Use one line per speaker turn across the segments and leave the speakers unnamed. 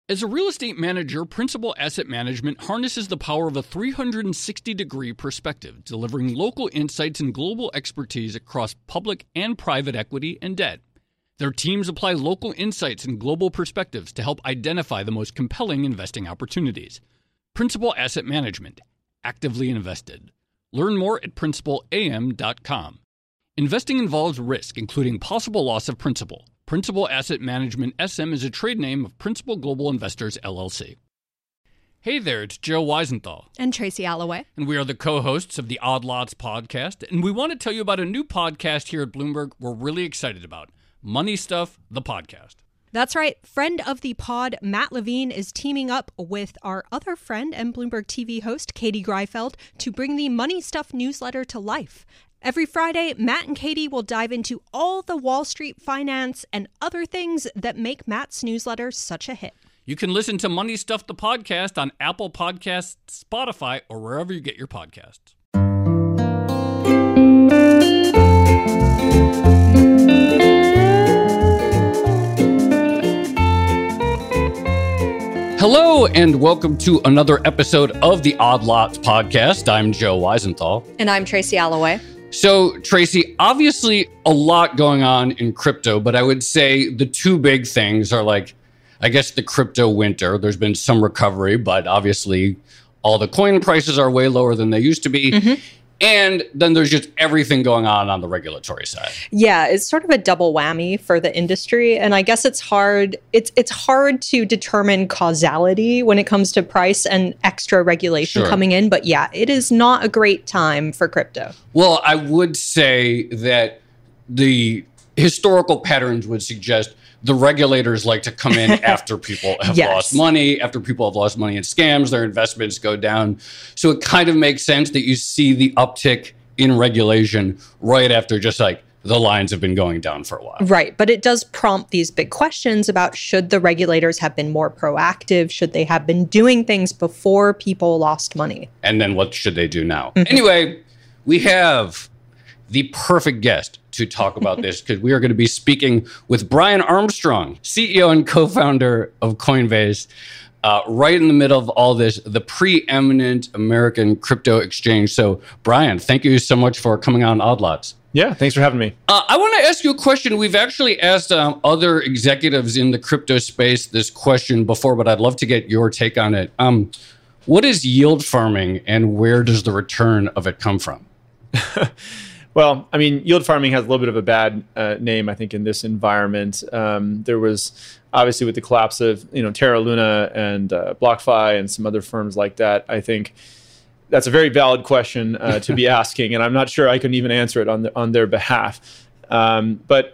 As a real estate manager, Principal Asset Management harnesses the power of a 360-degree perspective, delivering local insights and global expertise across public and private equity and debt. Their teams apply local insights and global perspectives to help identify the most compelling investing opportunities. Principal Asset Management. Actively invested. Learn more at principalam.com. Investing involves risk, including possible loss of principal. Principal Asset Management SM is a trade name of Principal Global Investors, LLC. Hey there, it's Joe Weisenthal.
And Tracy Alloway.
And we are the co-hosts of the Odd Lots podcast. And we want to tell you about a new podcast here at Bloomberg we're really excited about. Money Stuff, the podcast.
That's right. Friend of the pod, Matt Levine, is teaming up with our other friend and Bloomberg TV host, Katie Greifeld, to bring the Money Stuff newsletter to life. Every Friday, Matt and Katie will dive into all the Wall Street finance and other things that make Matt's newsletter such a hit.
You can listen to Money Stuff, the podcast on Apple Podcasts, Spotify, or wherever you get your podcasts. Hello, and welcome to another episode of the Odd Lots podcast. I'm Joe Weisenthal.
And I'm Tracy Alloway.
So, Tracy, obviously a lot going on in crypto, but I would say the two big things are I guess the crypto winter. There's been some recovery, but obviously all the coin prices are way lower than they used to be. Mm-hmm. And then there's just everything going on the regulatory side.
Yeah, it's sort of a double whammy for the industry. And I guess it's hard. It's hard to determine causality when it comes to price and extra regulation coming in. But yeah, it is not a great time for crypto.
Well, I would say that the historical patterns would suggest the regulators like to come in after people have lost money, after people have lost money in scams, their investments go down. So it kind of makes sense that you see the uptick in regulation right after just the lines have been going down for a while.
Right. But it does prompt these big questions about should the regulators have been more proactive? Should they have been doing things before people lost money?
And then what should they do now? Mm-hmm. Anyway, we have the perfect guest to talk about this because we are going to be speaking with Brian Armstrong, CEO and co-founder of Coinbase, right in the middle of all this, the preeminent American crypto exchange. So, Brian, thank you so much for coming on Odd Lots.
Yeah, thanks for having me.
I want to ask you a question. We've actually asked other executives in the crypto space this question before, but I'd love to get your take on it. What is yield farming and where does the return of it come from?
Well, I mean, yield farming has a little bit of a bad name, I think, in this environment. There was obviously with the collapse of Terra Luna and BlockFi and some other firms like that. I think that's a very valid question to be asking, and I'm not sure I can even answer it on their behalf. But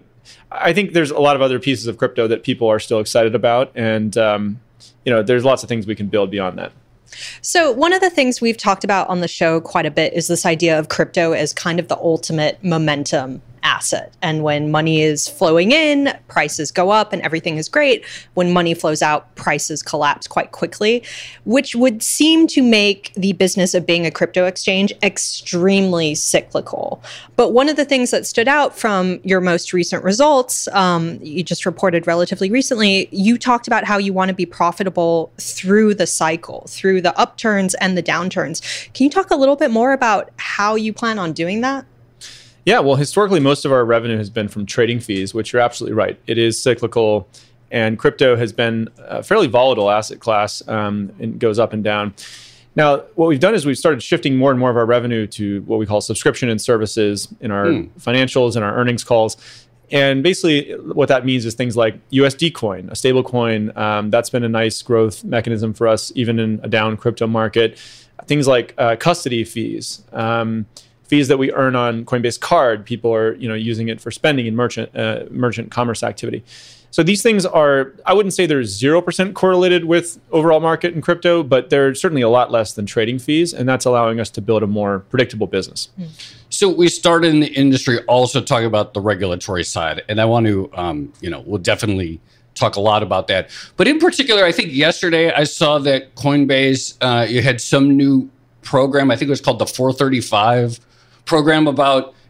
I think there's a lot of other pieces of crypto that people are still excited about, and there's lots of things we can build beyond that.
So one of the things we've talked about on the show quite a bit is this idea of crypto as kind of the ultimate momentum asset. And when money is flowing in, prices go up and everything is great. When money flows out, prices collapse quite quickly, which would seem to make the business of being a crypto exchange extremely cyclical. But one of the things that stood out from your most recent results, you just reported relatively recently, you talked about how you want to be profitable through the cycle, through the upturns and the downturns. Can you talk a little bit more about how you plan on doing that?
Yeah, well, historically, most of our revenue has been from trading fees, which you're absolutely right. It is cyclical, and crypto has been a fairly volatile asset class. It goes up and down. Now, what we've done is we've started shifting more and more of our revenue to what we call subscription and services in our financials and our earnings calls. And basically, what that means is things like USD coin, a stable coin. That's been a nice growth mechanism for us, even in a down crypto market. Things like custody fees. Fees that we earn on Coinbase Card, people are using it for spending in merchant commerce activity. So these things are, I wouldn't say they're 0% correlated with overall market in crypto, but they're certainly a lot less than trading fees, and that's allowing us to build a more predictable business.
So we started in the industry also talking about the regulatory side, and I want to, we'll definitely talk a lot about that. But in particular, I think yesterday I saw that Coinbase, you had some new program, I think it was called the 435 program about,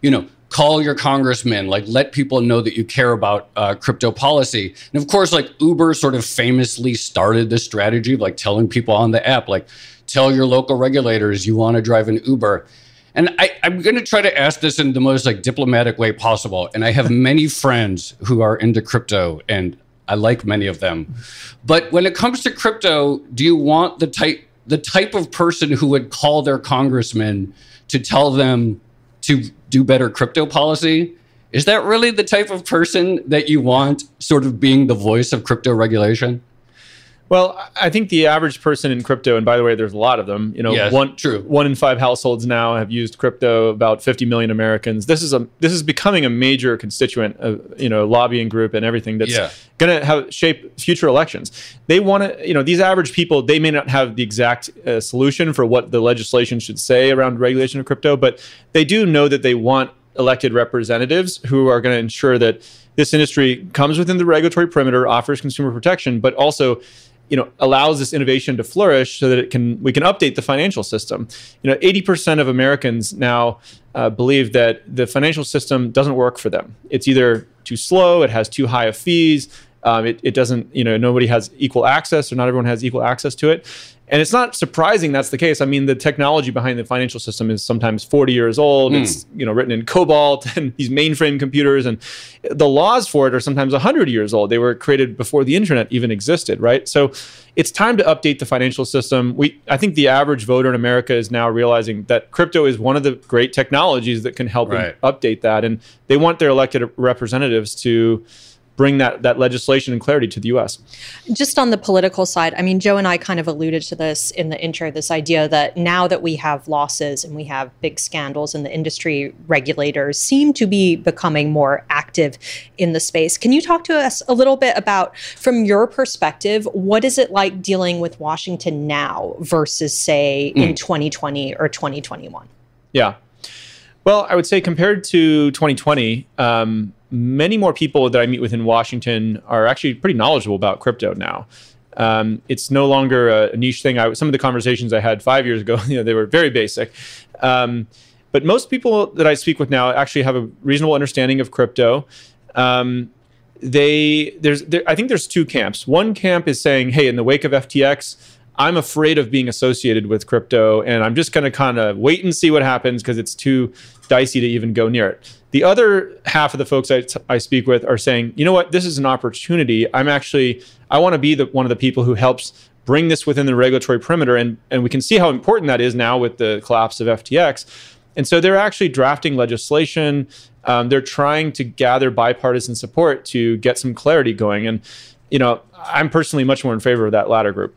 call your congressman, like let people know that you care about crypto policy. And of course, like Uber sort of famously started this strategy of like telling people on the app, like tell your local regulators you want to drive an Uber. And I'm going to try to ask this in the most like diplomatic way possible. And I have many friends who are into crypto, and I like many of them. But when it comes to crypto, do you want the type of person who would call their congressman to tell them to do better crypto policy? Is that really the type of person that you want sort of being the voice of crypto regulation?
Well, I think the average person in crypto, and by the way, there's a lot of them.
Yes, true.
1 in 5 households now have used crypto. About 50 million Americans. This is becoming a major constituent of lobbying group and everything that's going to shape future elections. They want to, these average people, they may not have the exact solution for what the legislation should say around regulation of crypto, but they do know that they want elected representatives who are going to ensure that this industry comes within the regulatory perimeter, offers consumer protection, but also allows this innovation to flourish so that we can update the financial system. 80% of Americans now believe that the financial system doesn't work for them. It's either too slow, it has too high of fees, it doesn't, nobody has equal access, or not everyone has equal access to it. And it's not surprising that's the case. I mean, the technology behind the financial system is sometimes 40 years old. It's written in COBOL and these mainframe computers, and the laws for it are sometimes 100 years old. They were created before the internet even existed, right? So it's time to update the financial system. I think the average voter in America is now realizing that crypto is one of the great technologies that can help them update that, and they want their elected representatives to bring that legislation and clarity to the U.S.
Just on the political side, I mean, Joe and I kind of alluded to this in the intro, this idea that now that we have losses and we have big scandals in the industry, regulators seem to be becoming more active in the space. Can you talk to us a little bit about, from your perspective, what is it like dealing with Washington now versus, say, in 2020 or 2021?
Yeah. Well, I would say compared to 2020, many more people that I meet with in Washington are actually pretty knowledgeable about crypto now. It's no longer a niche thing. Some of the conversations I had 5 years ago, they were very basic. But most people that I speak with now actually have a reasonable understanding of crypto. I think there's two camps. One camp is saying, hey, in the wake of FTX, I'm afraid of being associated with crypto, and I'm just going to kind of wait and see what happens because it's too dicey to even go near it. The other half of the folks I speak with are saying, you know what, this is an opportunity. I want to be one of the people who helps bring this within the regulatory perimeter, and we can see how important that is now with the collapse of FTX. And so they're actually drafting legislation. They're trying to gather bipartisan support to get some clarity going. And I'm personally much more in favor of that latter group.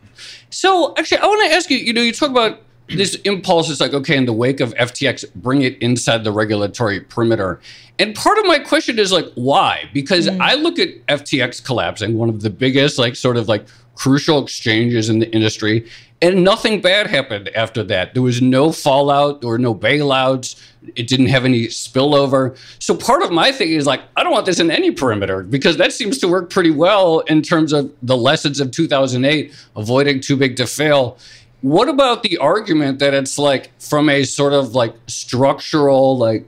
So actually, I want to ask you, you talk about this impulse is like, okay, in the wake of FTX, bring it inside the regulatory perimeter. And part of my question is like, why? Because I look at FTX collapsing, one of the biggest, like sort of like crucial exchanges in the industry, and nothing bad happened after that. There was no fallout, there were no bailouts, it didn't have any spillover. So part of my thing is like, I don't want this in any perimeter, because that seems to work pretty well in terms of the lessons of 2008, avoiding too big to fail. What about the argument that it's like from a sort of like structural, like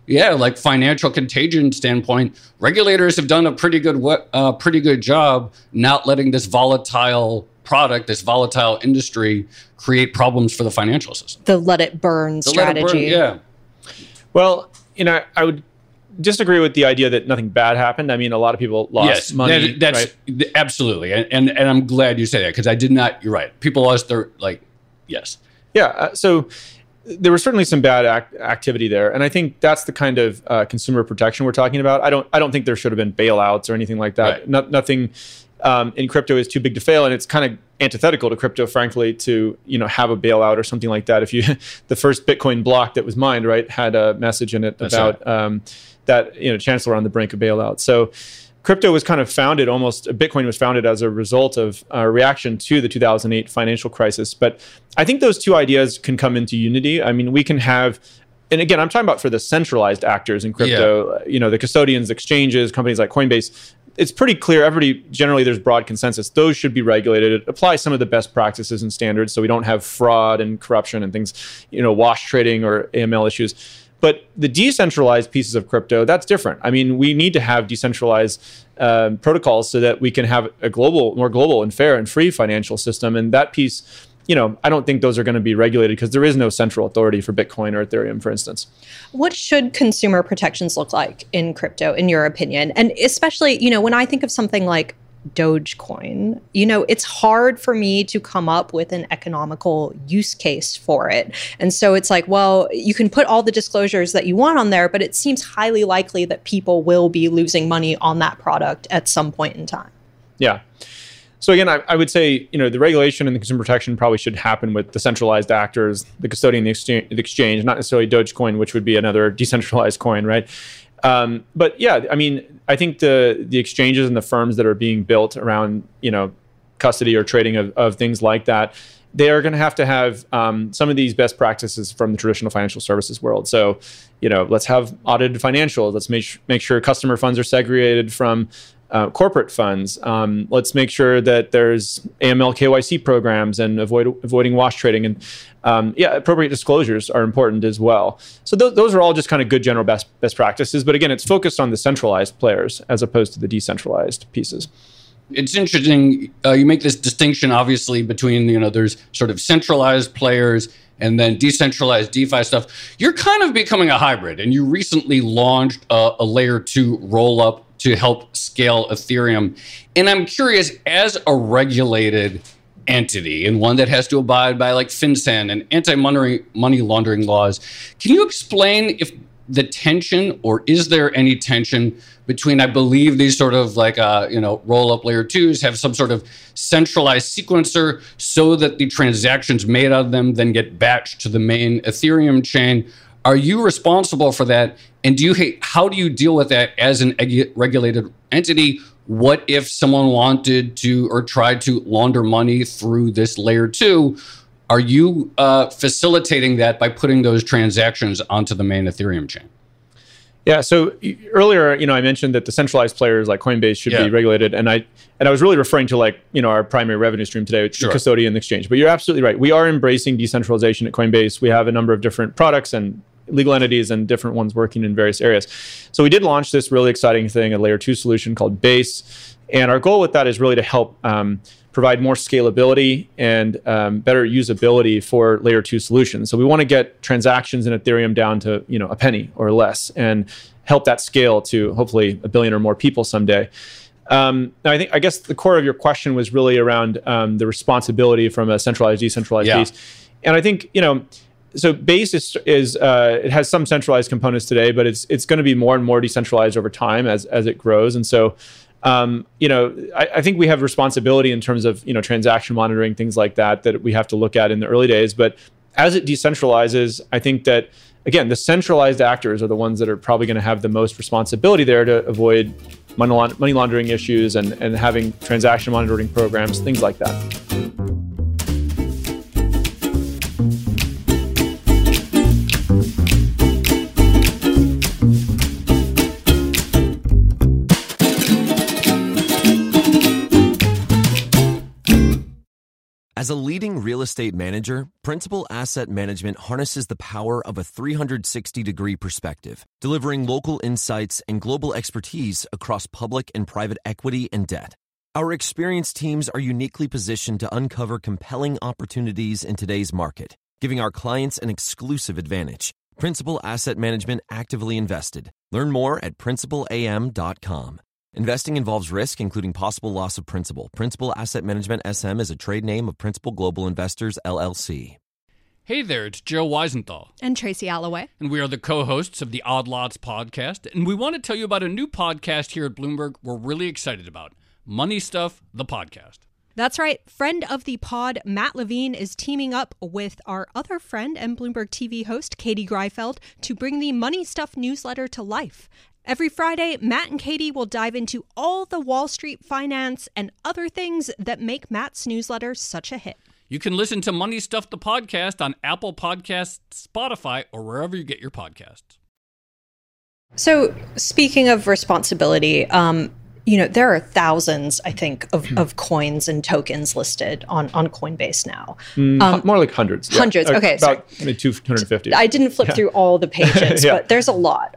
financial contagion standpoint, regulators have done a pretty good job not letting this volatile product, this volatile industry create problems for the financial system.
The let it burn strategy.
Yeah.
Well, I would disagree with the idea that nothing bad happened. I mean, a lot of people lost money.
That's right? Absolutely. And I'm glad you say that, because I did not, you're right. People lost their, yes.
Yeah. So there was certainly some bad activity there. And I think that's the kind of consumer protection we're talking about. I don't think there should have been bailouts or anything like that. Right. Nothing in crypto is too big to fail. And it's kind of antithetical to crypto, frankly, to have a bailout or something like that. If the first Bitcoin block that was mined, right, had a message in it about that chancellor on the brink of bailout. So crypto was kind of founded Bitcoin was founded as a result of a reaction to the 2008 financial crisis. But I think those two ideas can come into unity. I mean, we can have, and again, I'm talking about for the centralized actors in crypto, the custodians, exchanges, companies like Coinbase. It's pretty clear, generally there's broad consensus. Those should be regulated. It applies some of the best practices and standards so we don't have fraud and corruption and things, wash trading or AML issues. But the decentralized pieces of crypto, that's different. I mean, we need to have decentralized protocols so that we can have a more global and fair and free financial system. And that piece, I don't think those are going to be regulated because there is no central authority for Bitcoin or Ethereum, for instance.
What should consumer protections look like in crypto, in your opinion? And especially, when I think of something like Dogecoin, it's hard for me to come up with an economical use case for it. And so it's like, well, you can put all the disclosures that you want on there, but it seems highly likely that people will be losing money on that product at some point in time.
Yeah. So again, I would say, the regulation and the consumer protection probably should happen with the centralized actors, the custodian, the exchange, not necessarily Dogecoin, which would be another decentralized coin, right? But yeah, I mean, I think the exchanges and the firms that are being built around, custody or trading of things like that, they are going to have some of these best practices from the traditional financial services world. So, let's have audited financials. Let's make sure customer funds are segregated from corporate funds. Let's make sure that there's AML KYC programs and avoiding wash trading. And appropriate disclosures are important as well. So those are all just kind of good general best practices. But again, it's focused on the centralized players as opposed to the decentralized pieces.
It's interesting. You make this distinction, obviously, between, there's sort of centralized players and then decentralized DeFi stuff. You're kind of becoming a hybrid, and you recently launched a layer 2 roll-up to help scale Ethereum. And I'm curious, as a regulated entity and one that has to abide by like FinCEN and anti-money laundering laws, can you explain if the tension, or is there any tension between, I believe these sort of like, roll-up layer 2s have some sort of centralized sequencer so that the transactions made out of them then get batched to the main Ethereum chain? Are you responsible for that? And how do you deal with that as an regulated entity? What if someone wanted to or tried to launder money through this layer 2? Are you facilitating that by putting those transactions onto the main Ethereum chain?
Yeah. So earlier, I mentioned that the centralized players like Coinbase should be regulated, and I was really referring to our primary revenue stream today, which is the custodian exchange. But you're absolutely right. We are embracing decentralization at Coinbase. We have a number of different products and legal entities and different ones working in various areas. So we did launch this really exciting thing, a layer 2 solution called Base. And our goal with that is really to help provide more scalability and better usability for layer 2 solutions. So we want to get transactions in Ethereum down to a penny or less and help that scale to hopefully a billion or more people someday. Now, I guess the core of your question was really around the responsibility from a centralized, decentralized piece. And I think, so Base is it has some centralized components today, but it's going to be more and more decentralized over time as it grows. And so, I think we have responsibility in terms of transaction monitoring, things like that we have to look at in the early days. But as it decentralizes, I think that again, the centralized actors are the ones that are probably going to have the most responsibility there to avoid money laundering issues and having transaction monitoring programs, things like that.
As a leading real estate manager, Principal Asset Management harnesses the power of a 360-degree perspective, delivering local insights and global expertise across public and private equity and debt. Our experienced teams are uniquely positioned to uncover compelling opportunities in today's market, giving our clients an exclusive advantage. Principal Asset Management actively invested. Learn more at principalam.com. Investing involves risk, including possible loss of principal. Principal Asset Management SM is a trade name of Principal Global Investors, LLC.
Hey there, it's Joe Weisenthal.
And Tracy Alloway.
And we are the co-hosts of the Odd Lots podcast. And we want to tell you about a new podcast here at Bloomberg we're really excited about. Money Stuff, the podcast.
That's right. Friend of the pod, Matt Levine, is teaming up with our other friend and Bloomberg TV host, Katie Greifeld, to bring the Money Stuff newsletter to life. Every Friday, Matt and Katie will dive into all the Wall Street finance and other things that make Matt's newsletter such a hit.
You can listen to Money Stuff, the podcast on Apple Podcasts, Spotify, or wherever you get your podcasts.
So speaking of responsibility, there are thousands, I think, of coins and tokens listed on Coinbase now.
More like hundreds.
Hundreds. Okay.
About 250.
I didn't flip through all the pages, but there's a lot.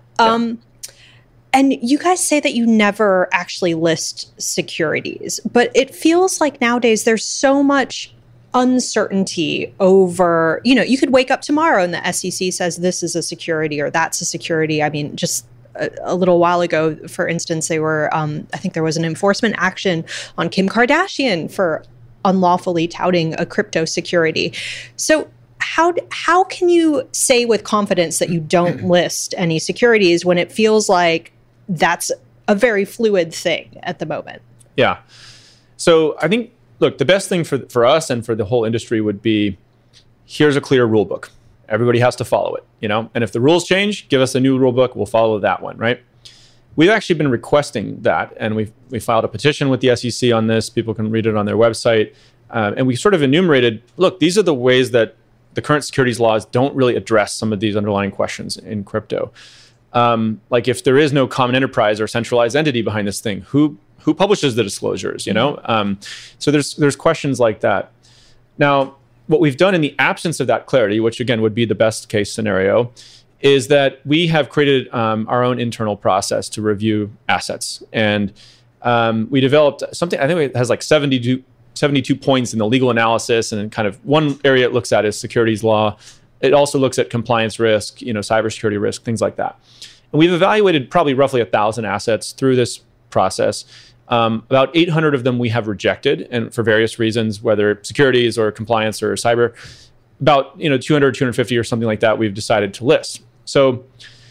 And you guys say that you never actually list securities, but it feels like nowadays there's so much uncertainty over, you could wake up tomorrow and the SEC says this is a security or that's a security. I mean, just a little while ago, for instance, they were, I think there was an enforcement action on Kim Kardashian for unlawfully touting a crypto security. So how can you say with confidence that you don't list any securities when it feels like that's a very fluid thing at the moment?
Yeah. So I think, look, the best thing for us and for the whole industry would be, here's a clear rule book. Everybody has to follow it, And if the rules change, give us a new rule book. We'll follow that one, right? We've actually been requesting that, and we filed a petition with the SEC on this. People can read it on their website. And we sort of enumerated, look, these are the ways that the current securities laws don't really address some of these underlying questions in crypto. Like if there is no common enterprise or centralized entity behind this thing, who publishes the disclosures, So there's questions like that. Now, what we've done in the absence of that clarity, which again would be the best case scenario, is that we have created our own internal process to review assets. And we developed something, I think it has like 72 points in the legal analysis, and kind of one area it looks at is securities law. It also looks at compliance risk, cybersecurity risk, things like that. And we've evaluated probably roughly 1,000 assets through this process. About 800 of them we have rejected, and for various reasons, whether securities or compliance or cyber. About 200, 250 or something like that we've decided to list. So,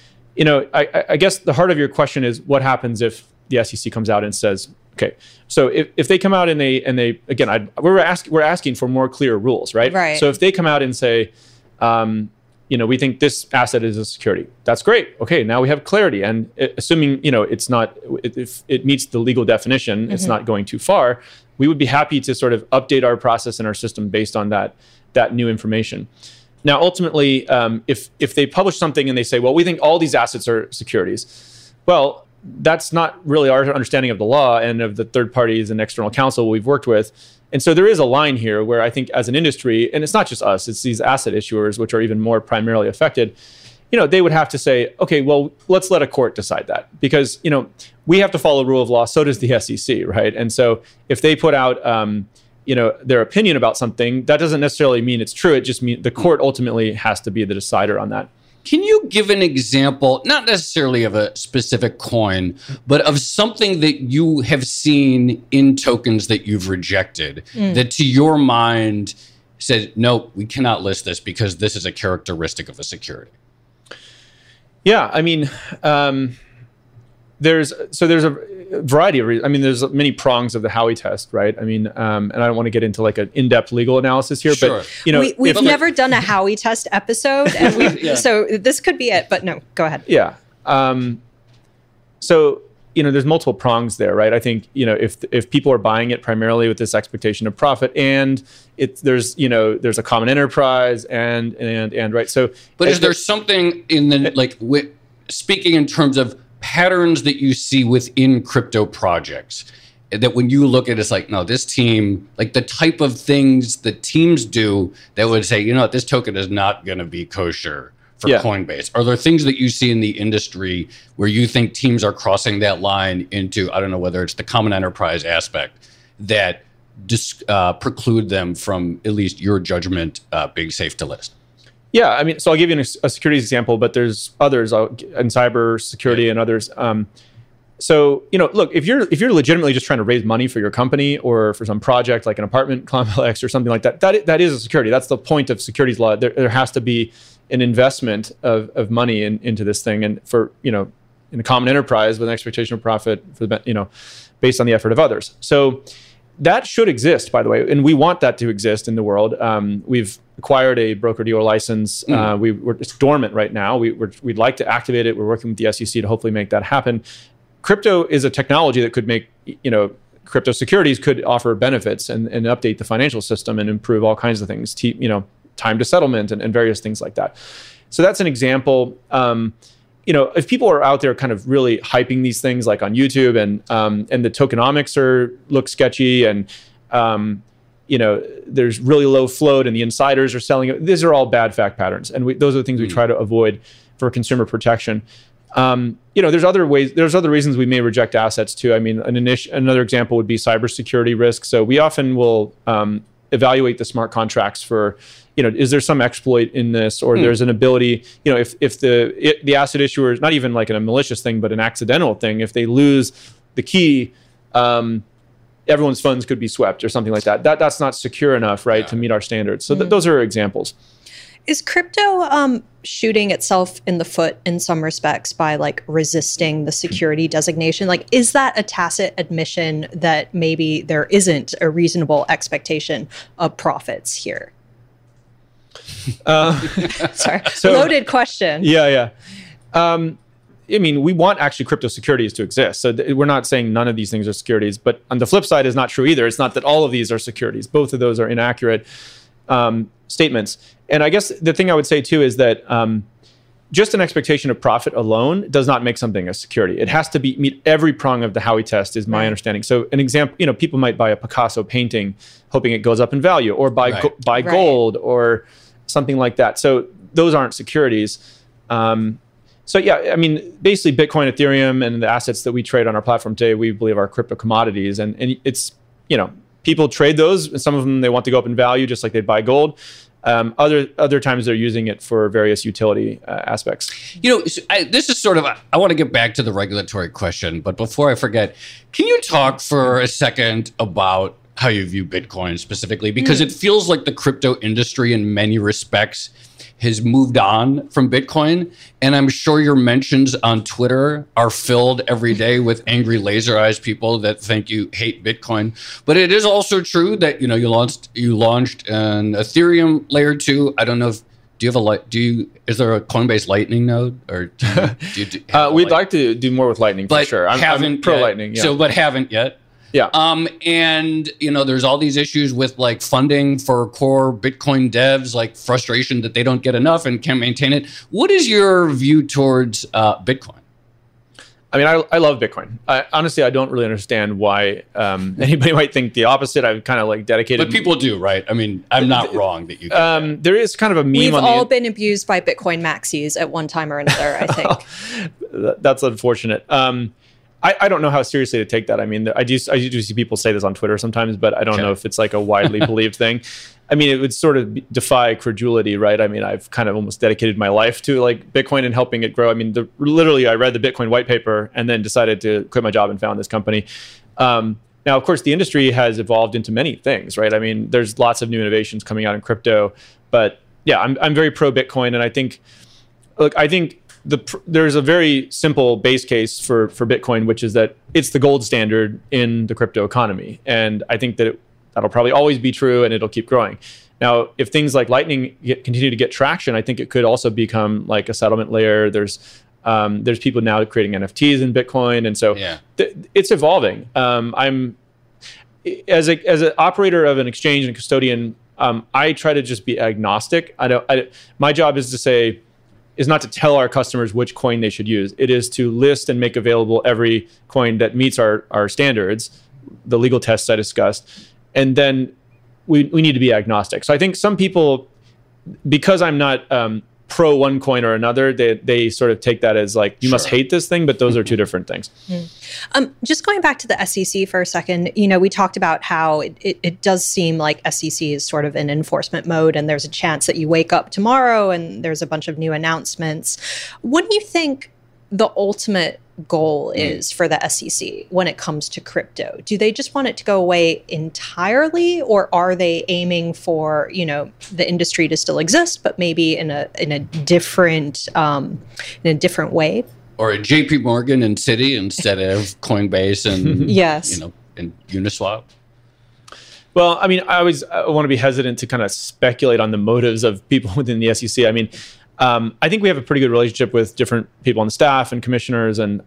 I guess the heart of your question is what happens if the SEC comes out and says, okay, so if they come out and they again, we're asking for more clear rules, right?
Right.
So if they come out and say, we think this asset is a security. That's great. Okay, now we have clarity. And assuming, it's not, if it meets the legal definition, it's not going too far, we would be happy to sort of update our process and our system based on that new information. Now, ultimately, if they publish something and they say, well, we think all these assets are securities, well, that's not really our understanding of the law and of the third parties and external counsel we've worked with. And so there is a line here where I think as an industry, and it's not just us, it's these asset issuers, which are even more primarily affected, they would have to say, okay, well, let's let a court decide that. Because, we have to follow rule of law, so does the SEC, right? And so if they put out, their opinion about something, that doesn't necessarily mean it's true. It just means the court ultimately has to be the decider on that.
Can you give an example, not necessarily of a specific coin, but of something that you have seen in tokens that you've rejected that to your mind said, no, we cannot list this because this is a characteristic of a security?
Yeah, I mean, there's a variety of reasons. I mean, there's many prongs of the Howey test, right? I mean, and I don't want to get into like an in-depth legal analysis here,
sure.
But
we've never done a Howey test episode, and so this could be it. But no, go ahead.
Yeah. So there's multiple prongs there, right? I think if people are buying it primarily with this expectation of profit, and there's a common enterprise, and right. So,
but is there something in the speaking in terms of patterns that you see within crypto projects that when you look at it, it's like, no, this team, like the type of things that teams do that would say, this token is not going to be kosher for Coinbase? Are there things that you see in the industry where you think teams are crossing that line into, I don't know whether it's the common enterprise aspect that preclude them from, at least your judgment, being safe to list?
Yeah, I mean, so I'll give you a securities example, but there's others in cyber security and others. So, look, if you're legitimately just trying to raise money for your company or for some project like an apartment complex or something like that, that is a security. That's the point of securities law. There has to be an investment of money into this thing, and for in a common enterprise with an expectation of profit for based on the effort of others. So that should exist, by the way, and we want that to exist in the world. We've acquired a broker-dealer license. It's dormant right now. We'd like to activate it. We're working with the SEC to hopefully make that happen. Crypto is a technology that could make, crypto securities could offer benefits and update the financial system and improve all kinds of things, time to settlement and various things like that. So that's an example. if people are out there kind of really hyping these things like on YouTube and the tokenomics look sketchy and there's really low float and the insiders are selling it. These are all bad fact patterns, and those are the things we try to avoid for consumer protection. There's other ways. There's other reasons we may reject assets too. I mean, another example would be cybersecurity risk. So we often will evaluate the smart contracts for, is there some exploit in this, or there's an ability, if the asset issuer is not even like a malicious thing, but an accidental thing, if they lose the key, everyone's funds could be swept or something like that. That's not secure enough, right, to meet our standards. So those are examples.
Is crypto shooting itself in the foot in some respects by like resisting the security designation? Like, is that a tacit admission that maybe there isn't a reasonable expectation of profits here? Sorry, loaded question.
Yeah. I mean, we want actually crypto securities to exist. So we're not saying none of these things are securities, but on the flip side is not true either. It's not that all of these are securities. Both of those are inaccurate statements. And I guess the thing I would say too is that just an expectation of profit alone does not make something a security. It has to meet every prong of the Howey test, is my understanding. So an example, people might buy a Picasso painting hoping it goes up in value, or buy gold or something like that. So those aren't securities. So yeah, I mean, basically Bitcoin, Ethereum, and the assets that we trade on our platform today, we believe are crypto commodities. And it's, people trade those. Some of them, they want to go up in value, just like they buy gold. Other times they're using it for various utility aspects.
This is sort of, I want to get back to the regulatory question, but before I forget, can you talk for a second about how you view Bitcoin specifically? Because it feels like the crypto industry in many respects has moved on from Bitcoin. And I'm sure your mentions on Twitter are filled every day with angry laser eyes people that think you hate Bitcoin. But it is also true that, you launched an Ethereum layer 2. I don't know if, is there a Coinbase Lightning node, or
we'd like to do more with Lightning for sure. I'm pro Lightning. Yeah.
But haven't yet.
Yeah.
And there's all these issues with like funding for core Bitcoin devs, like frustration that they don't get enough and can't maintain it. What is your view towards Bitcoin?
I mean, I love Bitcoin. Honestly, I don't really understand why anybody might think the opposite. I've kind of like dedicated.
But people do, right? I mean, I'm not wrong that you.
There is kind of a meme.
We've all been abused by Bitcoin maxis at one time or another, I think.
That's unfortunate. I don't know how seriously to take that. I mean, I do see people say this on Twitter sometimes, but I don't know if it's like a widely believed thing. I mean, it would sort of defy credulity, right? I mean, I've kind of almost dedicated my life to like Bitcoin and helping it grow. I mean, literally, I read the Bitcoin white paper and then decided to quit my job and found this company. Now, of course, the industry has evolved into many things, right? I mean, there's lots of new innovations coming out in crypto, but yeah, I'm very pro Bitcoin, and I think there's a very simple base case for Bitcoin, which is that it's the gold standard in the crypto economy. And I think that that'll probably always be true, and it'll keep growing. Now, if things like Lightning continue to get traction, I think it could also become like a settlement layer. There's people now creating NFTs in Bitcoin. And so it's evolving. I'm as an operator of an exchange and custodian, I try to just be agnostic. My job is not to tell our customers which coin they should use. It is to list and make available every coin that meets our standards, the legal tests I discussed. And then we need to be agnostic. So I think some people, because I'm not pro one coin or another, they sort of take that as like, you must hate this thing, but those are two different things.
Just going back to the SEC for a second, we talked about how it does seem like SEC is sort of in enforcement mode, and there's a chance that you wake up tomorrow and there's a bunch of new announcements. What do you think the ultimate goal is for the SEC when it comes to crypto? Do they just want it to go away entirely, or are they aiming for, the industry to still exist, but maybe in a different way?
Or a JP Morgan and Citi instead of Coinbase and and Uniswap?
Well, I mean, I want to be hesitant to kind of speculate on the motives of people within the SEC. I mean, I think we have a pretty good relationship with different people on the staff and commissioners, and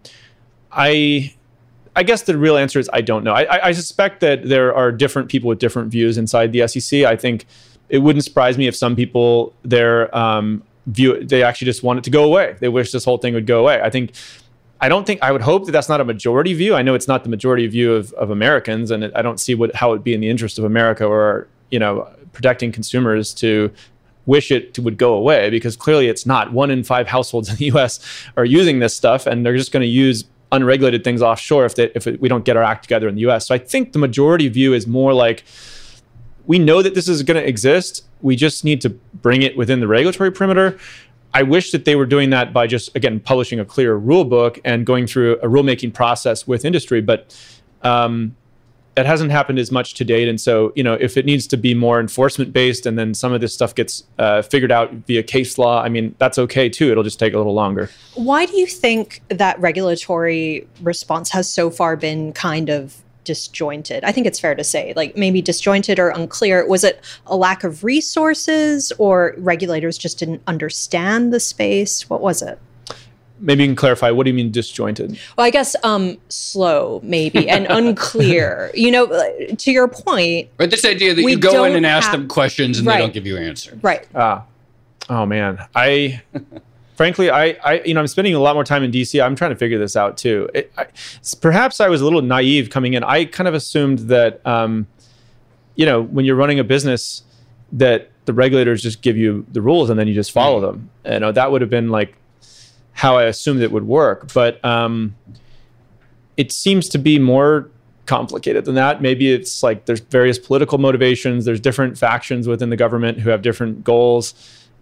I guess the real answer is I don't know. I suspect that there are different people with different views inside the SEC. I think it wouldn't surprise me if some people there they actually just want it to go away. They wish this whole thing would go away. I would hope that that's not a majority view. I know it's not the majority view of Americans, and I don't see how it would be in the interest of America or, protecting consumers to wish it would go away, because clearly it's not. 1 in 5 households in the US are using this stuff, and they're just going to use unregulated things offshore if we don't get our act together in the US. So I think the majority view is more like, we know that this is going to exist. We just need to bring it within the regulatory perimeter. I wish that they were doing that by just, again, publishing a clear rule book and going through a rulemaking process with industry. But that hasn't happened as much to date. And so, if it needs to be more enforcement based and then some of this stuff gets figured out via case law, that's okay too. It'll just take a little longer.
Why do you think that regulatory response has so far been kind of disjointed? I think it's fair to say, like, maybe disjointed or unclear. Was it a lack of resources, or regulators just didn't understand the space? What was it?
Maybe you can clarify. What do you mean disjointed?
Well, I guess slow, maybe, and unclear. To your point.
Right, this idea that you go in and ask them questions and they don't give you an answer.
Right.
Oh, man. Frankly, I'm spending a lot more time in DC. I'm trying to figure this out too. Perhaps I was a little naive coming in. I kind of assumed that, when you're running a business, that the regulators just give you the rules and then you just follow them. That would have been like how I assumed it would work. But it seems to be more complicated than that. Maybe it's like there's various political motivations. There's different factions within the government who have different goals.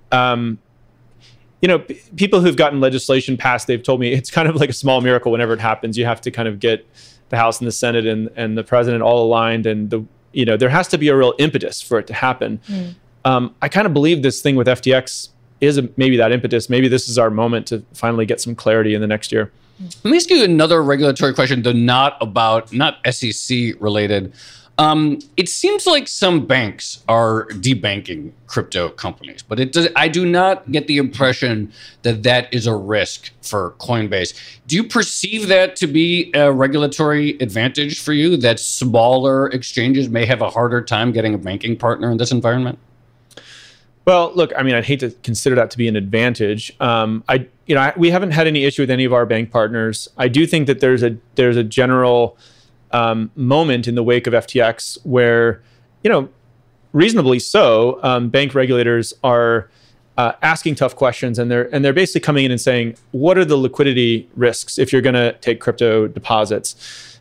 People who've gotten legislation passed, they've told me it's kind of like a small miracle whenever it happens. You have to kind of get the House and the Senate and the president all aligned, and there has to be a real impetus for it to happen. I kind of believe this thing with FTX is maybe that impetus. Maybe this is our moment to finally get some clarity in the next year.
Let me ask you another regulatory question, though not SEC related. It seems like some banks are debanking crypto companies, but I do not get the impression that is a risk for Coinbase. Do you perceive that to be a regulatory advantage for you, that smaller exchanges may have a harder time getting a banking partner in this environment?
Well, look, I'd hate to consider that to be an advantage. We haven't had any issue with any of our bank partners. I do think that there's a general moment in the wake of FTX where, reasonably so, bank regulators are asking tough questions, and they're basically coming in and saying, what are the liquidity risks if you're going to take crypto deposits?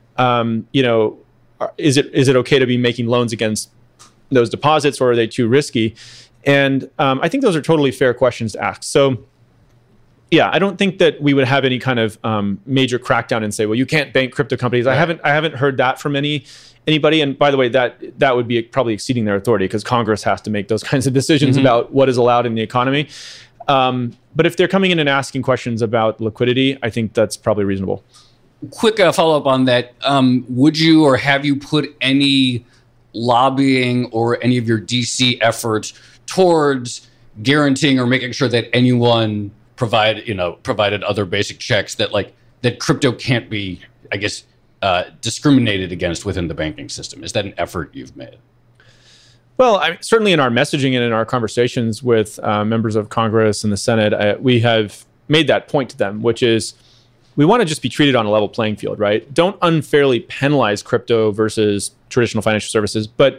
Is it okay to be making loans against those deposits, or are they too risky? And I think those are totally fair questions to ask. So, yeah, I don't think that we would have any kind of major crackdown and say, well, you can't bank crypto companies. Right. I haven't heard that from anybody. And by the way, that would be probably exceeding their authority, because Congress has to make those kinds of decisions about what is allowed in the economy. But if they're coming in and asking questions about liquidity, I think that's probably reasonable.
Quick follow-up on that. Would you or have you put any lobbying or any of your DC efforts towards guaranteeing or making sure that anyone provided other basic checks that crypto can't be, discriminated against within the banking system? Is that an effort you've made?
Well, certainly in our messaging and in our conversations with members of Congress and the Senate, we have made that point to them, which is we want to just be treated on a level playing field, right? Don't unfairly penalize crypto versus traditional financial services, but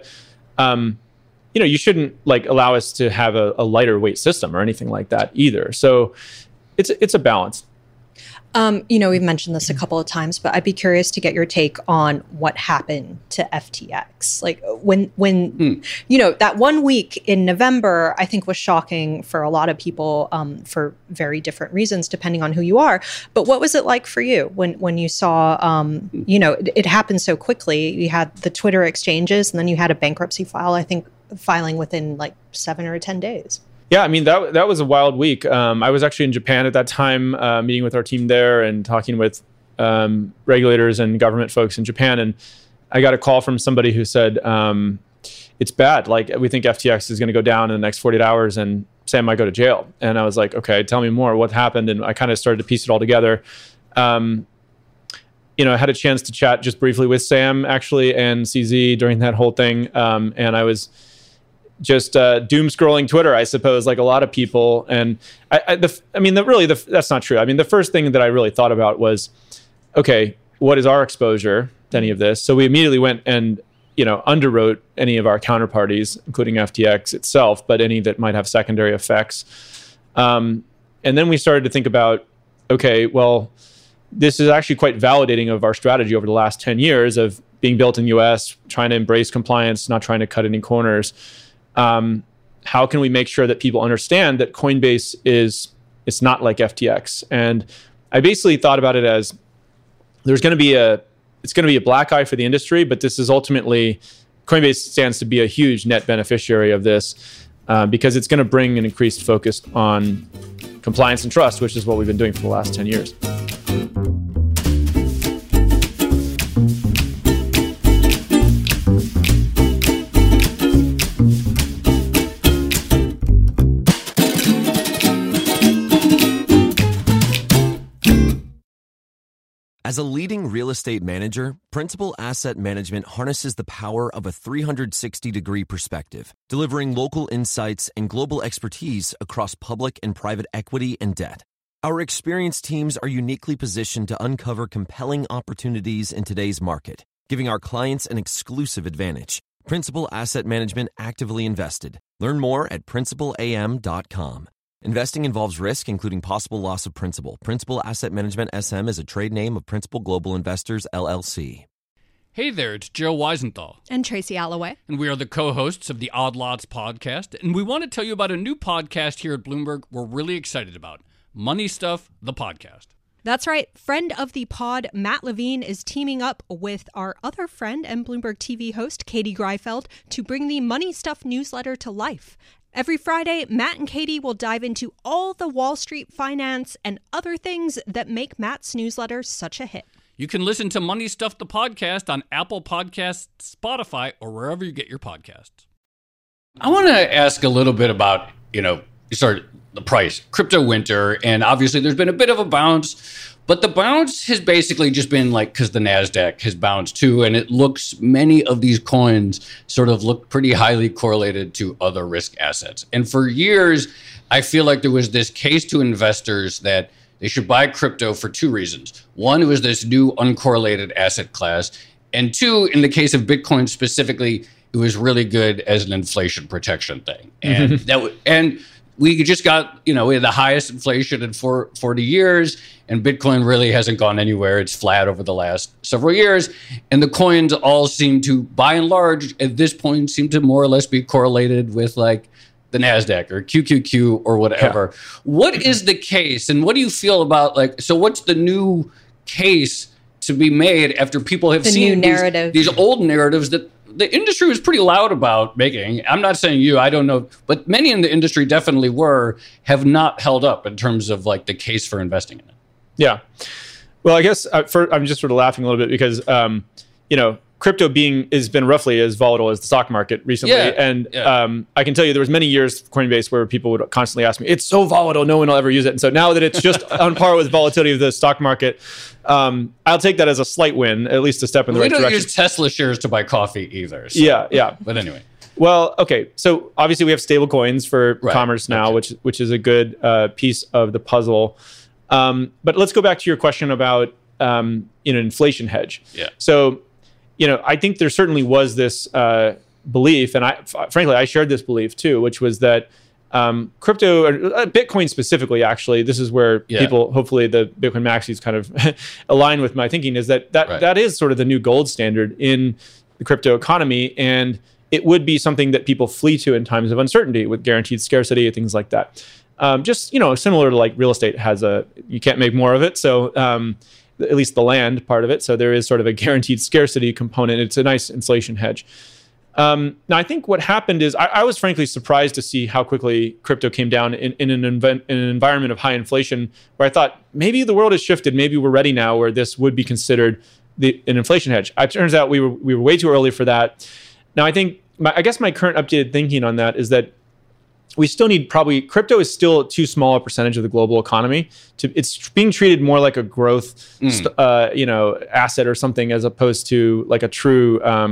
you shouldn't allow us to have a lighter weight system or anything like that either. So it's a balance.
We've mentioned this a couple of times, but I'd be curious to get your take on what happened to FTX. Like when that 1 week in November, I think was shocking for a lot of people for very different reasons, depending on who you are. But what was it like for you when you saw, it happened so quickly? You had the Twitter exchanges, and then you had a bankruptcy filing within 7 or 10 days.
Yeah, that was a wild week. I was actually in Japan at that time, meeting with our team there and talking with regulators and government folks in Japan. And I got a call from somebody who said, it's bad. We think FTX is going to go down in the next 48 hours and Sam might go to jail. And I was like, okay, tell me more. What happened? And I kind of started to piece it all together. I had a chance to chat just briefly with Sam, actually, and CZ during that whole thing. And I was just doom scrolling Twitter, I suppose, like a lot of people. And that's not true. I mean, the first thing that I really thought about was, okay, what is our exposure to any of this? So we immediately went and underwrote any of our counterparties, including FTX itself, but any that might have secondary effects. And then we started to think about, okay, well, this is actually quite validating of our strategy over the last 10 years of being built in the US, trying to embrace compliance, not trying to cut any corners. How can we make sure that people understand that Coinbase it's not like FTX? And I basically thought about it as it's going to be a black eye for the industry, but this is ultimately, Coinbase stands to be a huge net beneficiary of this because it's going to bring an increased focus on compliance and trust, which is what we've been doing for the last 10 years.
As a leading real estate manager, Principal Asset Management harnesses the power of a 360-degree perspective, delivering local insights and global expertise across public and private equity and debt. Our experienced teams are uniquely positioned to uncover compelling opportunities in today's market, giving our clients an exclusive advantage. Principal Asset Management actively invested. Learn more at principalam.com. Investing involves risk, including possible loss of principal. Principal Asset Management SM is a trade name of Principal Global Investors, LLC.
Hey there, it's Joe Weisenthal.
And Tracy Alloway.
And we are the co-hosts of the Odd Lots podcast. And we want to tell you about a new podcast here at Bloomberg we're really excited about. Money Stuff, the podcast.
That's right. Friend of the pod, Matt Levine, is teaming up with our other friend and Bloomberg TV host, Katie Greifeld, to bring the Money Stuff newsletter to life. Every Friday, Matt and Katie will dive into all the Wall Street finance and other things that make Matt's newsletter such a hit.
You can listen to Money Stuff, the podcast on Apple Podcasts, Spotify, or wherever you get your podcasts. I want to ask a little bit about, the price, crypto winter, and obviously there's been a bit of a bounce, but the bounce has basically just been because the NASDAQ has bounced too, and it looks, many of these coins sort of look pretty highly correlated to other risk assets. And for years, I feel like there was this case to investors that they should buy crypto for two reasons. One, it was this new uncorrelated asset class. And two, in the case of Bitcoin specifically, it was really good as an inflation protection thing. And we just got, we had the highest inflation in 40 years, and Bitcoin really hasn't gone anywhere. It's flat over the last several years. And the coins all seem to, by and large, at this point, seem to more or less be correlated with the NASDAQ or QQQ or whatever. Yeah. What is the case? And what do you feel about, so what's the new case to be made after people have seen these old narratives that the industry was pretty loud about making? I'm not saying you, I don't know, but many in the industry definitely have not held up in terms of the case for investing in it.
Yeah. Well, I guess I'm just sort of laughing a little bit because, crypto has been roughly as volatile as the stock market recently. Yeah, and I can tell you there was many years Coinbase where people would constantly ask me, it's so volatile, no one will ever use it. And so now that it's just on par with volatility of the stock market, I'll take that as a slight win, at least a step in the right direction.
We don't use Tesla shares to buy coffee either. So.
Yeah.
But anyway.
Well, okay. So obviously we have stable coins for commerce now, which is a good piece of the puzzle. But let's go back to your question about inflation hedge.
Yeah.
So, I think there certainly was this belief, and frankly, I shared this belief too, which was that crypto, Bitcoin specifically, actually, this is where people, hopefully the Bitcoin maxis kind of align with my thinking, is that is sort of the new gold standard in the crypto economy, and it would be something that people flee to in times of uncertainty with guaranteed scarcity and things like that. Just, similar to real estate you can't make more of it, so at least the land part of it. So there is sort of a guaranteed scarcity component. It's a nice inflation hedge. Now, I think what happened is I was frankly surprised to see how quickly crypto came down in an environment of high inflation, where I thought maybe the world has shifted. Maybe we're ready now where this would be considered an inflation hedge. It turns out we were way too early for that. Now, I guess my current updated thinking on that is that we still need crypto is still too small a percentage of the global economy. It's being treated more like a growth, asset or something, as opposed to a true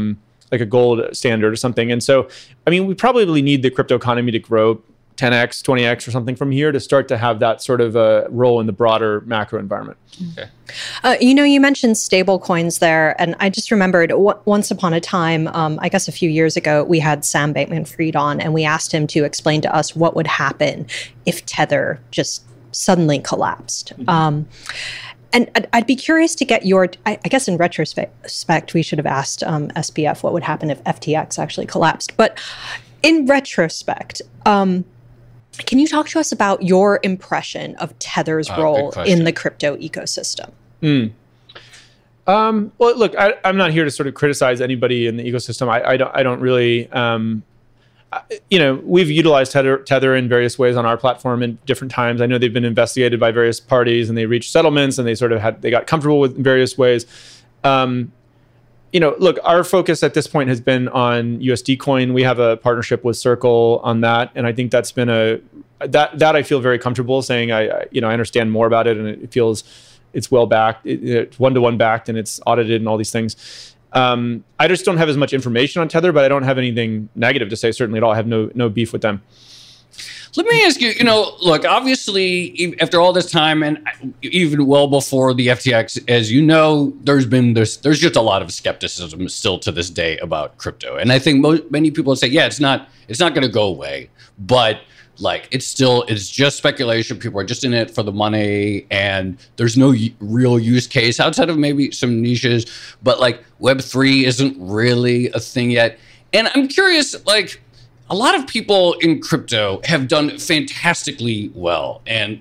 like a gold standard or something. And so, I mean, we probably need the crypto economy to grow 10x, 20x or something from here to start to have that sort of a role in the broader macro environment.
Okay.
You mentioned stable coins there, and I just remembered once upon a time, I guess a few years ago, we had Sam Bankman-Fried on, and we asked him to explain to us what would happen if Tether just suddenly collapsed. And I'd be curious to get your, I guess in retrospect, we should have asked SBF what would happen if FTX actually collapsed. But in retrospect, can you talk to us about your impression of Tether's role in the crypto ecosystem?
Well, look, I'm not here to sort of criticize anybody in the ecosystem. I don't really, we've utilized Tether in various ways on our platform in different times. I know they've been investigated by various parties and they reached settlements and they got comfortable with in various ways. Look, our focus at this point has been on USD Coin. We have a partnership with Circle on that, and I think that's been that I feel very comfortable saying. I understand more about it, and it feels it's well backed, it's one-to-one backed, and it's audited and all these things. I just don't have as much information on Tether, but I don't have anything negative to say certainly at all. I have no beef with them.
Let me ask you, look, obviously, after all this time and even well before the FTX, as you know, there's just a lot of skepticism still to this day about crypto. And I think many people say, yeah, it's not going to go away. But like, it's just speculation. People are just in it for the money. And there's no real use case outside of maybe some niches. But like Web3 isn't really a thing yet. And I'm curious, like, a lot of people in crypto have done fantastically well and,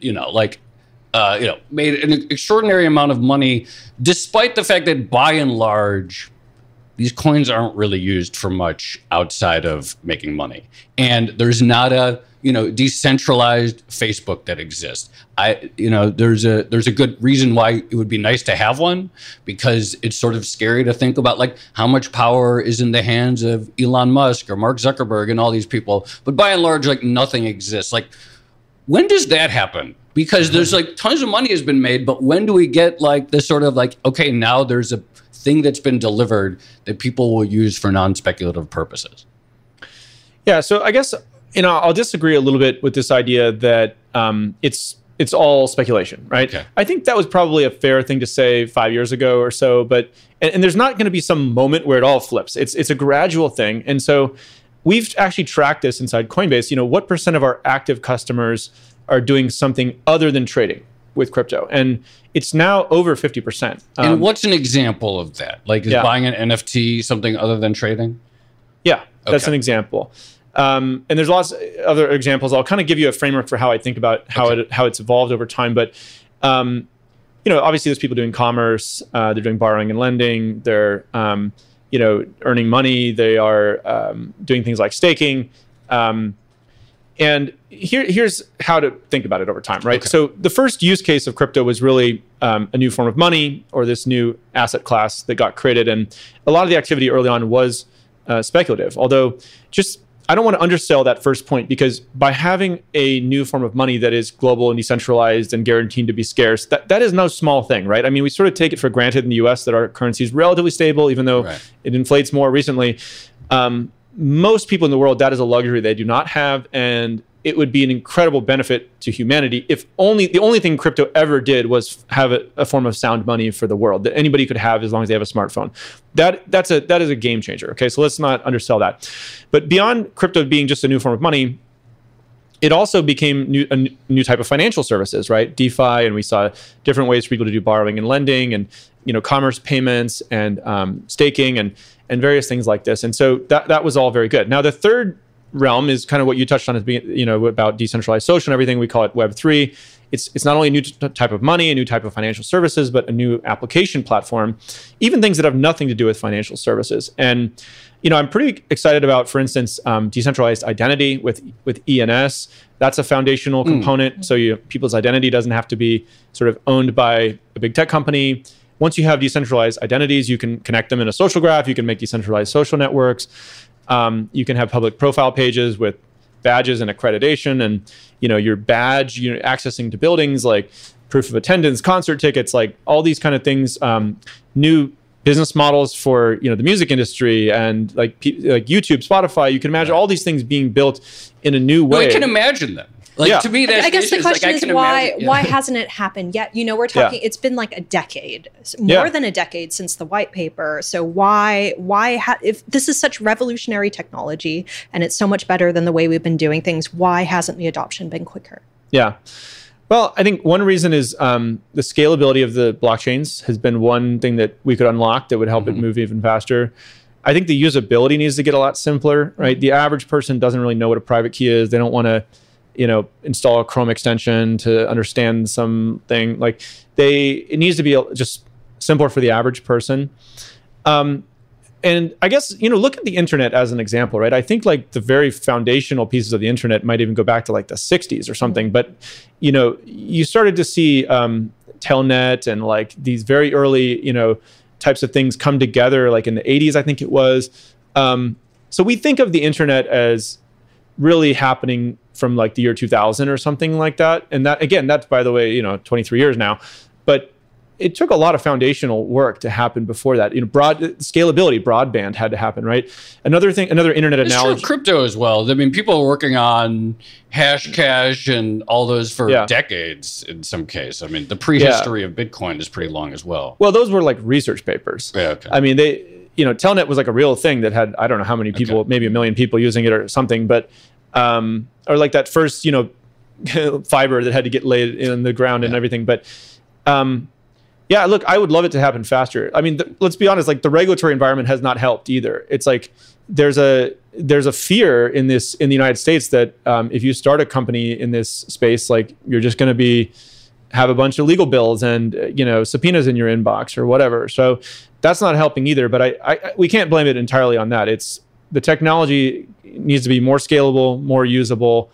made an extraordinary amount of money, despite the fact that by and large, these coins aren't really used for much outside of making money. And there's not a, decentralized Facebook that exists. There's a good reason why it would be nice to have one, because it's sort of scary to think about like how much power is in the hands of Elon Musk or Mark Zuckerberg and all these people. But by and large, like nothing exists. Like, when does that happen? Because there's like tons of money has been made, but when do we get like this sort of like, okay, now there's a thing that's been delivered that people will use for non-speculative purposes?
Yeah, so I guess I'll disagree a little bit with this idea that it's all speculation, right?
Okay.
I think that was probably a fair thing to say 5 years ago or so, but and there's not going to be some moment where it all flips. It's a gradual thing, and so we've actually tracked this inside Coinbase. What % of our active customers are doing something other than trading with crypto, and it's now over 50%.
And what's an example of that? Like, is buying an NFT something other than trading?
Yeah, that's an example. And there's lots of other examples. I'll kind of give you a framework for how I think about how it's evolved over time. But, obviously there's people doing commerce, they're doing borrowing and lending, they're, earning money, they are doing things like staking. And here's how to think about it over time, right? Okay. So the first use case of crypto was really a new form of money or this new asset class that got created. And a lot of the activity early on was speculative, although I don't want to undersell that first point, because by having a new form of money that is global and decentralized and guaranteed to be scarce, that is no small thing, right? I mean, we sort of take it for granted in the US that our currency is relatively stable, even though it inflates more recently. Most people in the world, that is a luxury they do not have, and it would be an incredible benefit to humanity if the only thing crypto ever did was have a form of sound money for the world that anybody could have as long as they have a smartphone. That is a game changer. Okay, so let's not undersell that. But beyond crypto being just a new form of money, it also became a new type of financial services, right? DeFi, and we saw different ways for people to do borrowing and lending, and commerce payments and staking and various things like this. And so that was all very good. Now the third realm is kind of what you touched on as being, about decentralized social and everything. We call it Web3. It's not only a new type of money, a new type of financial services, but a new application platform, even things that have nothing to do with financial services. And, I'm pretty excited about, for instance, decentralized identity with ENS. That's a foundational component. So people's identity doesn't have to be sort of owned by a big tech company. Once you have decentralized identities, you can connect them in a social graph. You can make decentralized social networks. You can have public profile pages with badges and accreditation, and your badge, accessing to buildings like proof of attendance, concert tickets, like all these kind of things. New business models for the music industry and like YouTube, Spotify. You can imagine all these things being built in a new way.
Well, I can imagine them. To me, that's
I guess the question is why hasn't it happened yet? We're talking. It's been like a decade, more than a decade since the white paper. So if this is such revolutionary technology and it's so much better than the way we've been doing things, why hasn't the adoption been quicker?
Yeah. Well, I think one reason is the scalability of the blockchains has been one thing that we could unlock that would help it move even faster. I think the usability needs to get a lot simpler, right? The average person doesn't really know what a private key is. They don't want to install a Chrome extension to understand something. It needs to be just simpler for the average person. And I guess, look at the internet as an example, right? I think the very foundational pieces of the internet might even go back to the 60s or something. But, you started to see Telnet and these very early, types of things come together, in the 80s, I think it was. So we think of the internet as really happening from the year 2000 or something like that. And that, again, that's, by the way, 23 years now. But it took a lot of foundational work to happen before that. Broadband had to happen, right? Another internet analogy.
It's true crypto as well. I mean, people are working on Hashcash and all those for decades in some case. I mean, the prehistory of Bitcoin is pretty long as well.
Well, those were research papers.
Yeah, okay.
I mean, Telnet was a real thing that had, I don't know how many people, maybe 1 million people using it or something, but, or that first, fiber that had to get laid in the ground and everything. But, yeah, look, I would love it to happen faster. I mean, let's be honest, the regulatory environment has not helped either. It's there's a fear in the United States that if you start a company in this space, you're just going to have a bunch of legal bills and, subpoenas in your inbox or whatever. So that's not helping either, but we can't blame it entirely on that. It's the technology needs to be more scalable, more usable,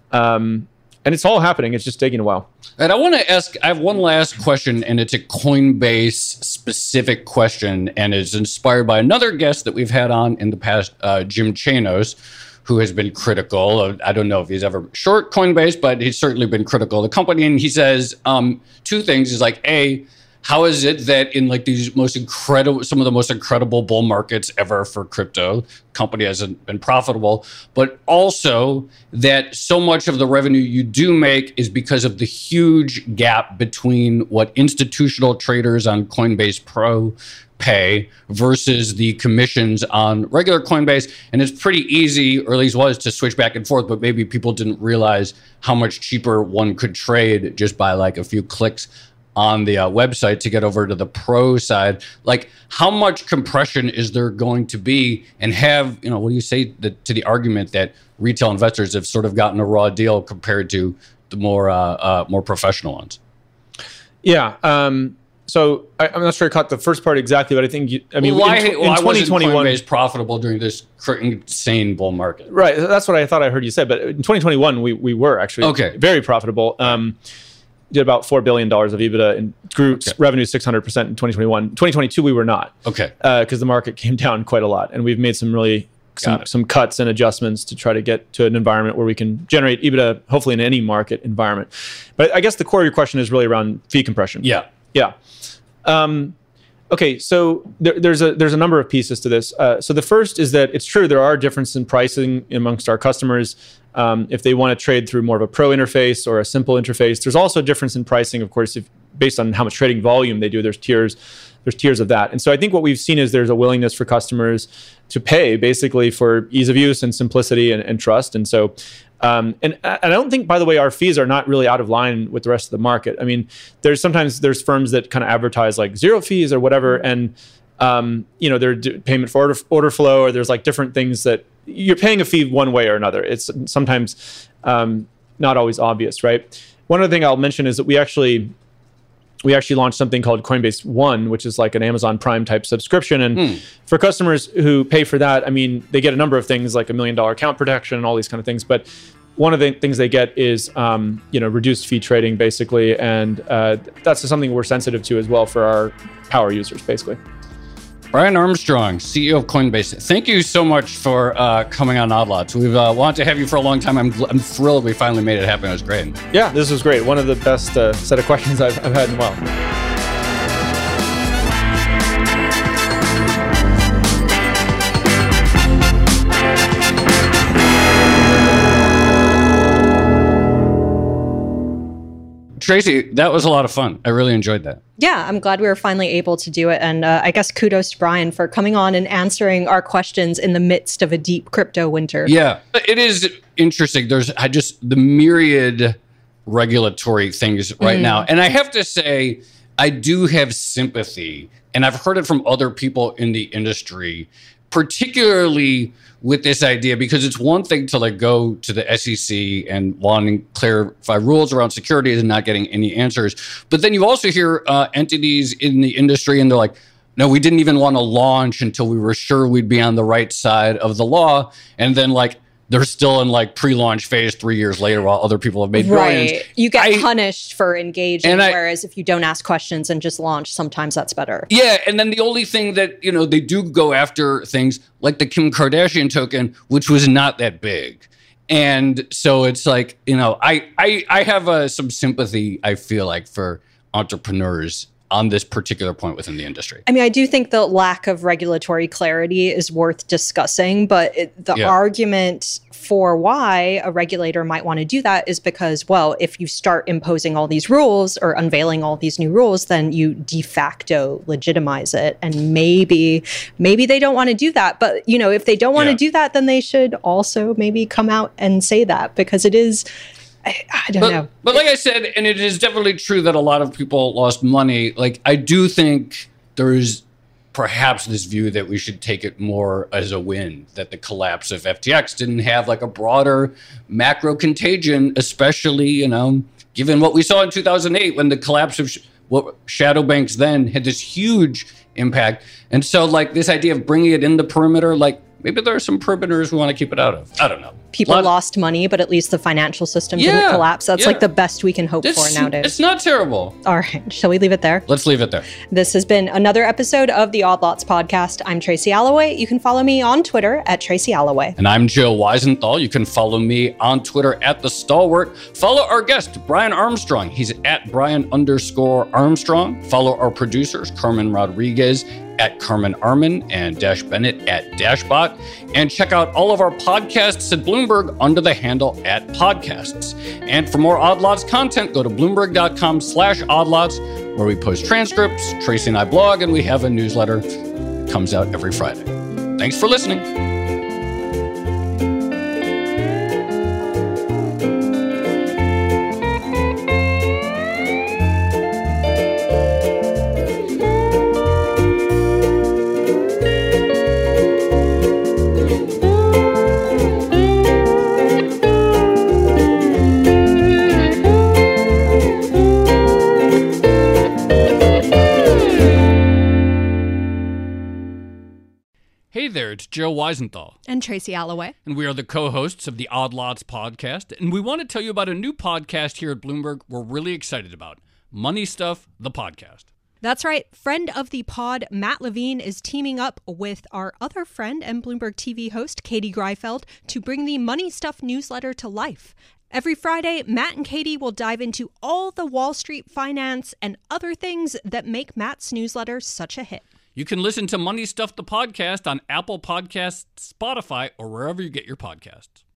and it's all happening. It's just taking a while.
And I want to ask, I have one last question, and it's a Coinbase specific question, and it's inspired by another guest that we've had on in the past, Jim Chanos, who has been critical of, I don't know if he's ever short Coinbase, but he's certainly been critical of the company. And he says two things. He's A, how is it that in these some of the most incredible bull markets ever for crypto, company hasn't been profitable, but also that so much of the revenue you do make is because of the huge gap between what institutional traders on Coinbase Pro pay versus the commissions on regular Coinbase. And it's pretty easy, or at least was, to switch back and forth, but maybe people didn't realize how much cheaper one could trade just by a few clicks on the website to get over to the pro side. How much compression is there going to be? And what do you say to the argument that retail investors have sort of gotten a raw deal compared to the more professional ones?
Yeah. So I'm not sure I caught the first part exactly, but I think
why
in 2021
wasn't Coinbase profitable during this insane bull market?
Right. That's what I thought I heard you say. But in 2021, we were actually very profitable. Did about $4 billion of EBITDA and grew revenue 600% in 2021. 2022, we were not.
Okay.
Because the market came down quite a lot. And we've made some cuts and adjustments to try to get to an environment where we can generate EBITDA, hopefully in any market environment. But I guess the core of your question is really around fee compression.
Yeah.
Yeah. Okay, so there's a number of pieces to this. So the first is that it's true there are differences in pricing amongst our customers. If they want to trade through more of a pro interface or a simple interface, there's also a difference in pricing, of course, based on how much trading volume they do. There's tiers of that. And so I think what we've seen is there's a willingness for customers to pay basically for ease of use and simplicity and trust. And so, and I don't think, by the way, our fees are not really out of line with the rest of the market. I mean, there's firms that kind of advertise zero fees or whatever, and they're payment for order flow, or there's different things that you're paying a fee one way or another. It's sometimes not always obvious, right? One other thing I'll mention is that we actually launched something called Coinbase One, which is an Amazon Prime type subscription. And for customers who pay for that, I mean, they get a number of things like $1 million account protection and all these kind of things. But one of the things they get is, reduced fee trading, basically. And that's something we're sensitive to as well for our power users, basically.
Brian Armstrong, CEO of Coinbase. Thank you so much for coming on Odd Lots. We've wanted to have you for a long time. I'm thrilled we finally made it happen. It was great.
Yeah, this was great. One of the best set of questions I've had in a while.
Tracy, that was a lot of fun. I really enjoyed that.
Yeah, I'm glad we were finally able to do it. And I guess kudos to Brian for coming on and answering our questions in the midst of a deep crypto winter.
Yeah, it is interesting. There's the myriad regulatory things right now. And I have to say, I do have sympathy, and I've heard it from other people in the industry, particularly with this idea, because it's one thing to go to the SEC and wanting to clarify rules around securities and not getting any answers. But then you also hear entities in the industry, and they're like, no, we didn't even want to launch until we were sure we'd be on the right side of the law. And then they're still in pre-launch phase 3 years later while other people have made billions.
Right. You get punished for engaging, whereas if you don't ask questions and just launch, sometimes that's better.
Yeah, and then the only thing that, they do go after things like the Kim Kardashian token, which was not that big. And so it's I have some sympathy, I feel like, for entrepreneurs on this particular point within the industry.
I mean, I do think the lack of regulatory clarity is worth discussing, but the argument for why a regulator might want to do that is because, well, if you start imposing all these rules or unveiling all these new rules, then you de facto legitimize it. And maybe they don't want to do that. But, if they don't want to do that, then they should also maybe come out and say that, because it is... I don't know.
But like I said, and it is definitely true that a lot of people lost money. I do think there's perhaps this view that we should take it more as a win, that the collapse of FTX didn't have a broader macro contagion, especially, given what we saw in 2008 when the collapse of shadow banks then had this huge impact. And so this idea of bringing it in the perimeter, maybe there are some perimeters we want to keep it out of. I don't know.
People lost money, but at least the financial system didn't collapse. That's the best we can hope for nowadays.
It's not terrible.
All right. Shall we leave it there?
Let's leave it there.
This has been another episode of the Odd Lots podcast. I'm Tracy Alloway. You can follow me on Twitter at Tracy Alloway.
And I'm Joe Weisenthal. You can follow me on Twitter at The Stalwart. Follow our guest, Brian Armstrong. He's at Brian_Armstrong. Follow our producers, Carmen Rodriguez at Carmen Armin and Dash Bennett at Dashbot. And check out all of our podcasts at Bloomberg under the handle at Podcasts. And for more Odd Lots content, go to Bloomberg.com/oddlots, where we post transcripts, Tracy and I blog, and we have a newsletter that comes out every Friday. Thanks for listening. Hey there, it's Joe Weisenthal.
And Tracy Alloway.
And we are the co-hosts of the Odd Lots podcast. And we want to tell you about a new podcast here at Bloomberg we're really excited about. Money Stuff, the podcast.
That's right. Friend of the pod, Matt Levine, is teaming up with our other friend and Bloomberg TV host, Katie Greifeld, to bring the Money Stuff newsletter to life. Every Friday, Matt and Katie will dive into all the Wall Street finance and other things that make Matt's newsletter such a hit.
You can listen to Money Stuff, the podcast on Apple Podcasts, Spotify, or wherever you get your podcasts.